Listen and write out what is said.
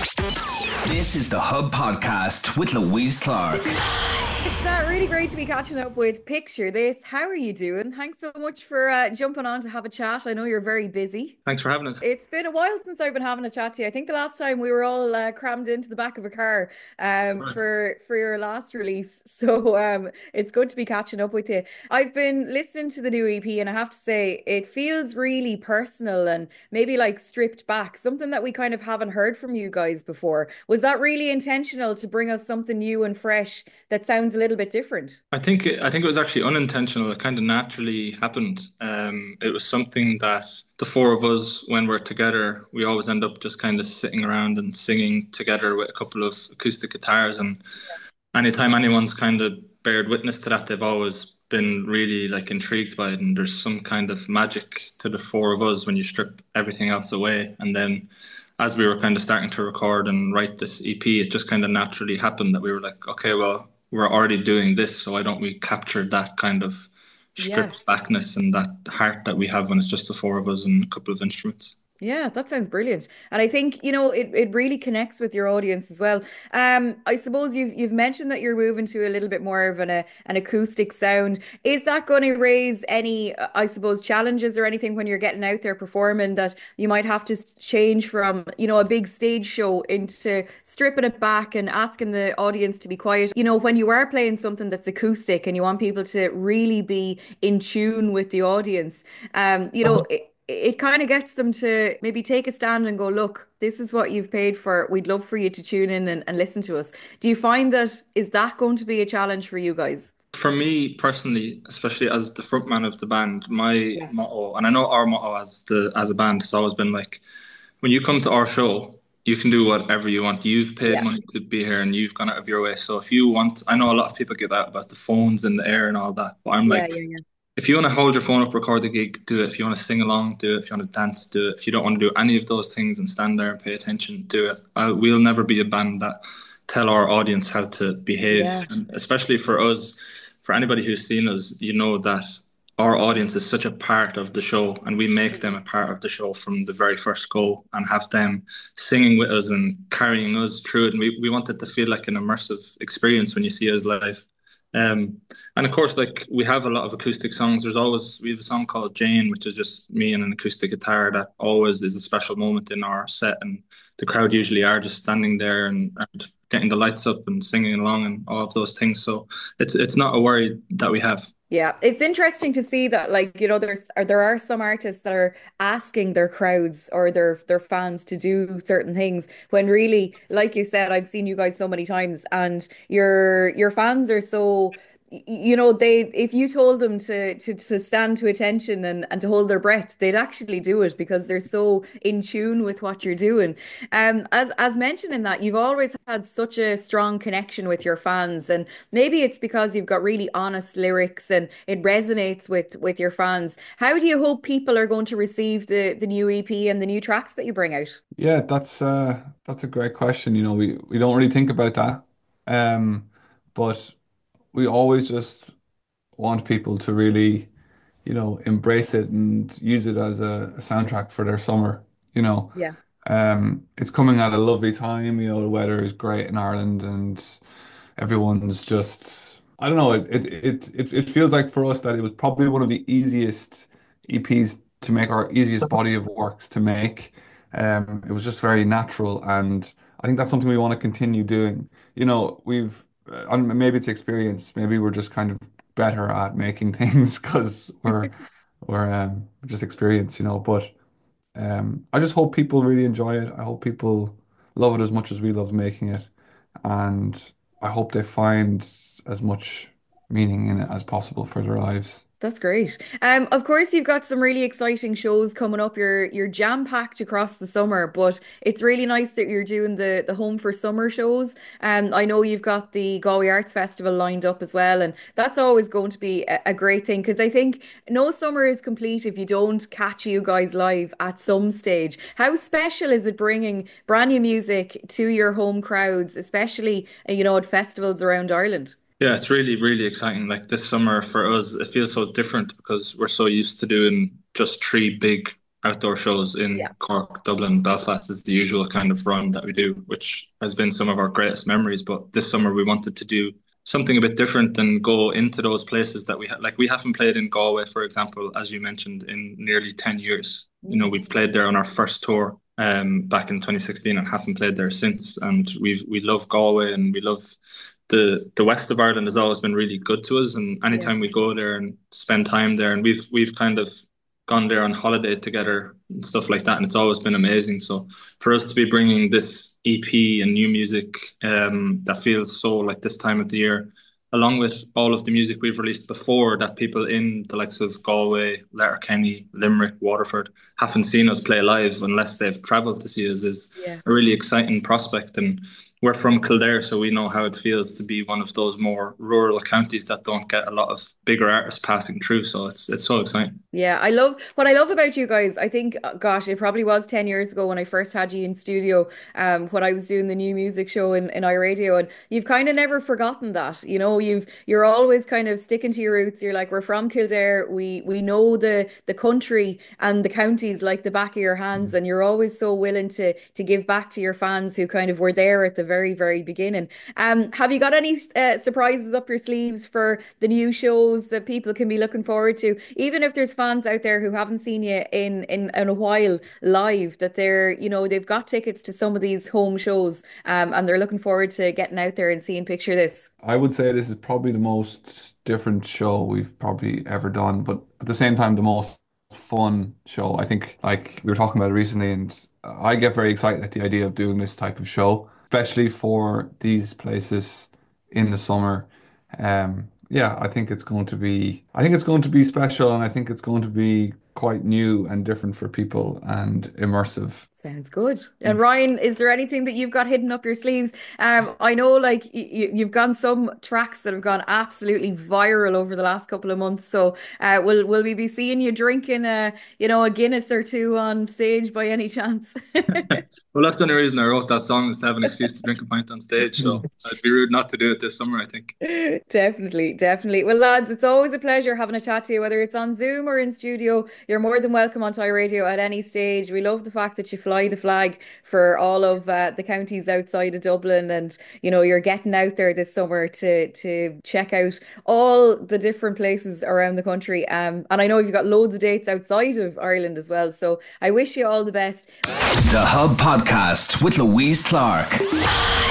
This is the Hub Podcast with Louise Clark. It's really great to be catching up with Picture This. How are you doing? Thanks so much for jumping on to have a chat. I know you're very busy. Thanks for having us. It's been a while since I've been having a chat to you. I think the last time we were all crammed into the back of a car Right. for your last release. So it's good to be catching up with you. I've been listening to the new EP and I have to say it feels really personal and maybe like stripped back, something that we kind of haven't heard from you guys before. Was that really intentional to bring us something new and fresh that sounds a little bit different? I think it was actually unintentional. It kind of naturally happened. It was something that the four of us, when we're together, we always end up just kind of sitting around and singing together with a couple of acoustic guitars. And anytime anyone's kind of bared witness to that, they've always been really like intrigued by it. And there's some kind of magic to the four of us when you strip everything else away. And then as we were kind of starting to record and write this EP, it just kind of naturally happened that we were like, okay, well, we're already doing this, so why don't we capture that kind of Yeah. stripped backness and that heart that we have when it's just the four of us and a couple of instruments? Yeah, that sounds brilliant. And I think, it really connects with your audience as well. I suppose you've mentioned that you're moving to a little bit more of an acoustic sound. Is that going to raise any, I suppose, challenges or anything when you're getting out there performing that you might have to change from, a big stage show into stripping it back and asking the audience to be quiet? When you are playing something that's acoustic and you want people to really be in tune with the audience, it kind of gets them to maybe take a stand and go, look, this is what you've paid for. We'd love for you to tune in and listen to us. Do you find that is that going to be a challenge for you guys? For me personally, especially as the frontman of the band, my Yeah. motto, and I know our motto as a band has always been like, when you come to our show, you can do whatever you want. You've paid Yeah. money to be here and you've gone out of your way. So if you want, I know a lot of people get out about the phones in the air and all that, but I'm Yeah, like, yeah, yeah. if you want to hold your phone up, record the gig, do it. If you want to sing along, do it. If you want to dance, do it. If you don't want to do any of those things and stand there and pay attention, do it. We'll never be a band that tell our audience how to behave. Yeah. And especially for us, for anybody who's seen us, you know that our audience is such a part of the show and we make them a part of the show from the very first go and have them singing with us and carrying us through it. And we want it to feel like an immersive experience when you see us live. And of course, like we have a lot of acoustic songs. We have a song called Jane, which is just me and an acoustic guitar that always is a special moment in our set. And the crowd usually are just standing there and getting the lights up and singing along and all of those things. So it's not a worry that we have. Yeah, it's interesting to see that, like, there are some artists that are asking their crowds or their fans to do certain things when really, like you said, I've seen you guys so many times, and your fans are so, they if you told them to stand to attention and to hold their breath, they'd actually do it because they're so in tune with what you're doing. As mentioned in that, you've always had such a strong connection with your fans, and maybe it's because you've got really honest lyrics and it resonates with your fans. How do you hope people are going to receive the new EP and the new tracks that you bring out? Yeah, that's a great question. We don't really think about that. But we always just want people to really, embrace it and use it as a soundtrack for their summer. You know, Yeah. it's coming at a lovely time. The weather is great in Ireland and everyone's just, I don't know, it feels like for us that it was probably one of the easiest EPs to make, our easiest body of works to make. It was just very natural, and I think that's something we want to continue doing. And maybe it's experience, maybe we're just kind of better at making things because we're just experienced, but I just hope people really enjoy it. I hope people love it as much as we love making it. And I hope they find as much meaning in it as possible for their lives. That's great. Of course, you've got some really exciting shows coming up. You're jam-packed across the summer, but it's really nice that you're doing the Home for Summer shows. I know you've got the Galway Arts Festival lined up as well, and that's always going to be a great thing because I think no summer is complete if you don't catch you guys live at some stage. How special is it bringing brand new music to your home crowds, especially at festivals around Ireland? Yeah, it's really, really exciting. Like this summer for us, it feels so different because we're so used to doing just three big outdoor shows in Cork, Dublin, Belfast is the usual kind of run that we do, which has been some of our greatest memories. But this summer we wanted to do something a bit different and go into those places that we haven't played in Galway, for example, as you mentioned, in nearly 10 years. We've played there on our first tour back in 2016 and haven't played there since. And we love Galway, and we love the west of Ireland has always been really good to us. And anytime we go there and spend time there, and we've kind of gone there on holiday together and stuff like that, and it's always been amazing. So for us to be bringing this EP and new music that feels so like this time of the year, along with all of the music we've released before that people in the likes of Galway, Letterkenny, Limerick, Waterford haven't seen us play live unless they've travelled to see us, is a really exciting prospect. And we're from Kildare, so we know how it feels to be one of those more rural counties that don't get a lot of bigger artists passing through. So it's so exciting. Yeah, what I love about you guys. I think, gosh, it probably was 10 years ago when I first had you in studio, when I was doing the new music show in iRadio, and you've kind of never forgotten that. You're always kind of sticking to your roots. You're like, we're from Kildare. We know the country and the counties like the back of your hands, and you're always so willing to give back to your fans who kind of were there at the very, very beginning. Have you got any surprises up your sleeves for the new shows that people can be looking forward to? Even if there's fans out there who haven't seen you in a while live, that they've got tickets to some of these home shows, and they're looking forward to getting out there and seeing Picture This. I would say this is probably the most different show we've probably ever done, but at the same time, the most fun show. I think, like we were talking about it recently, and I get very excited at the idea of doing this type of show, especially for these places in the summer. Yeah, I think it's going to be special, and I think it's going to be quite new and different for people and immersive. Sounds good. And Ryan, is there anything that you've got hidden up your sleeves? I know like you've gone some tracks that have gone absolutely viral over the last couple of months. So will we be seeing you drinking a Guinness or two on stage by any chance? Well, that's the only reason I wrote that song, is to have an excuse to drink a pint on stage. So I'd be rude not to do it this summer, I think. Definitely, definitely. Well, lads, it's always a pleasure having a chat to you, whether it's on Zoom or in studio. You're more than welcome on Thai Radio at any stage. We love the fact that you fly the flag for all of the counties outside of Dublin, and you're getting out there this summer to check out all the different places around the country. And I know you've got loads of dates outside of Ireland as well. So I wish you all the best. The Hub Podcast with Louise Clark.